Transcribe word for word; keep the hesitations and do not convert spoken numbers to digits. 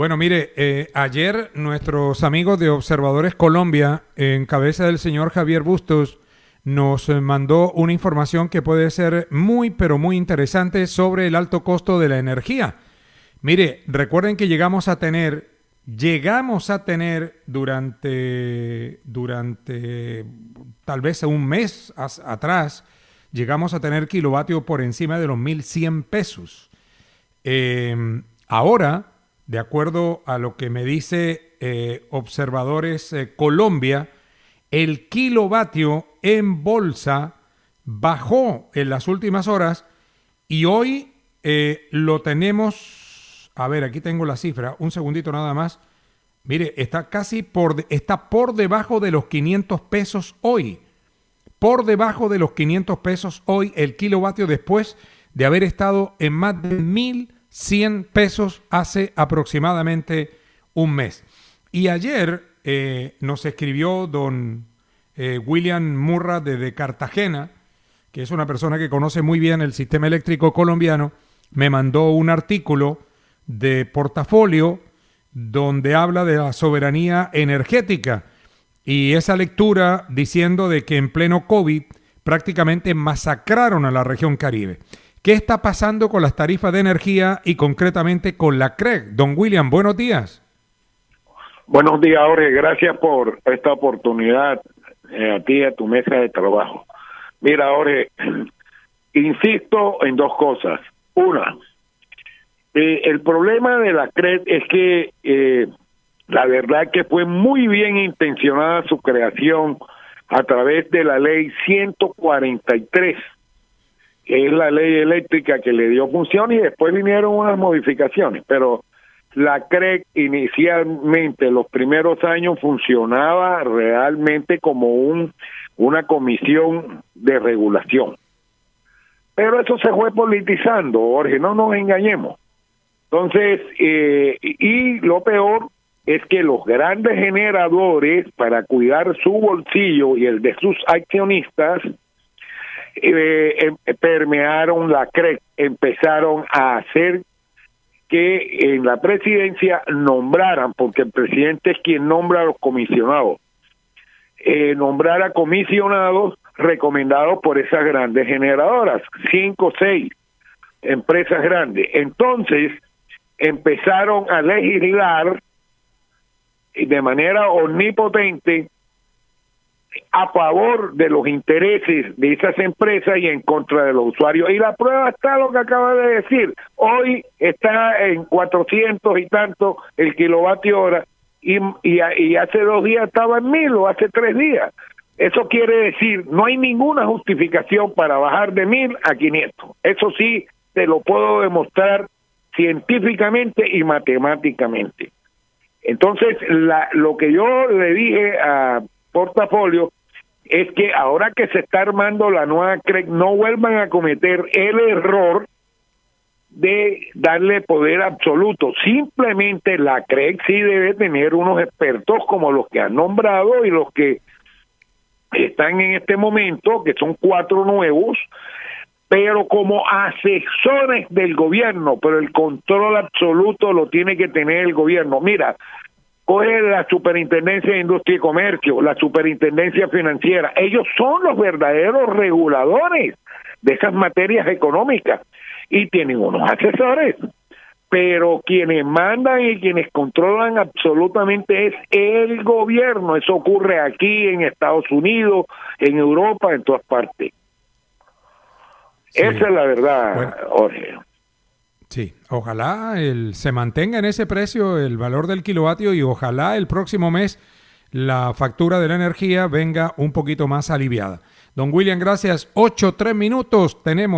Bueno, mire, eh, ayer nuestros amigos de Observadores Colombia, en cabeza del señor Javier Bustos, nos eh, mandó una información que puede ser muy, pero muy interesante sobre el alto costo de la energía. Mire, recuerden que llegamos a tener, llegamos a tener durante, durante tal vez un mes as, atrás, llegamos a tener kilovatio por encima de los mil cien pesos. Eh, ahora, de acuerdo a lo que me dice eh, Observadores eh, Colombia, el kilovatio en bolsa bajó en las últimas horas y hoy eh, lo tenemos, a ver, aquí tengo la cifra, un segundito nada más. Mire, está casi por, está por debajo de los quinientos pesos hoy. Por debajo de los quinientos pesos hoy el kilovatio después de haber estado en más de mil cien pesos hace aproximadamente un mes. Y ayer eh, nos escribió don eh, William Murra desde Cartagena, que es una persona que conoce muy bien el sistema eléctrico colombiano, me mandó un artículo de Portafolio donde habla de la soberanía energética y esa lectura diciendo de que en pleno COVID prácticamente masacraron a la región Caribe. ¿Qué está pasando con las tarifas de energía y concretamente con la C R E G? Don William, buenos días. Buenos días, Jorge. Gracias por esta oportunidad eh, a ti y a tu mesa de trabajo. Mira, Jorge, insisto en dos cosas. Una, eh, el problema de la C R E G es que eh, la verdad que fue muy bien intencionada su creación a través de la ley ciento cuarenta y tres, que es la ley eléctrica que le dio función y después vinieron unas modificaciones, pero la C R E G inicialmente los primeros años funcionaba realmente como un una comisión de regulación. Pero eso se fue politizando, Jorge, no nos engañemos. Entonces, eh, y lo peor es que los grandes generadores, para cuidar su bolsillo y el de sus accionistas, Eh, eh, permearon la C R E G, empezaron a hacer que en la presidencia nombraran, porque el presidente es quien nombra a los comisionados, eh, nombrar a comisionados recomendados por esas grandes generadoras, cinco o seis empresas grandes. Entonces empezaron a legislar de manera omnipotente a favor de los intereses de esas empresas y en contra de los usuarios. Y la prueba está lo que acaba de decir. Hoy está en cuatrocientos y tanto el kilovatio hora y, y, y hace dos días estaba en mil o hace tres días. Eso quiere decir, no hay ninguna justificación para bajar de mil a quinientos. Eso sí, te lo puedo demostrar científicamente y matemáticamente. Entonces, la, lo que yo le dije a Portafolio es que ahora que se está armando la nueva C R E G no vuelvan a cometer el error de darle poder absoluto. Simplemente la C R E G sí debe tener unos expertos como los que han nombrado y los que están en este momento, que son cuatro nuevos, pero como asesores del gobierno, pero el control absoluto lo tiene que tener el gobierno. Mira, coge la Superintendencia de Industria y Comercio, la Superintendencia Financiera, ellos son los verdaderos reguladores de esas materias económicas y tienen unos asesores, pero quienes mandan y quienes controlan absolutamente es el gobierno. Eso ocurre aquí en Estados Unidos, en Europa, en todas partes. Sí. Esa es la verdad, bueno, Jorge. Sí, ojalá el, se mantenga en ese precio el valor del kilovatio y ojalá el próximo mes la factura de la energía venga un poquito más aliviada. Don William, gracias. Ocho, tres minutos tenemos.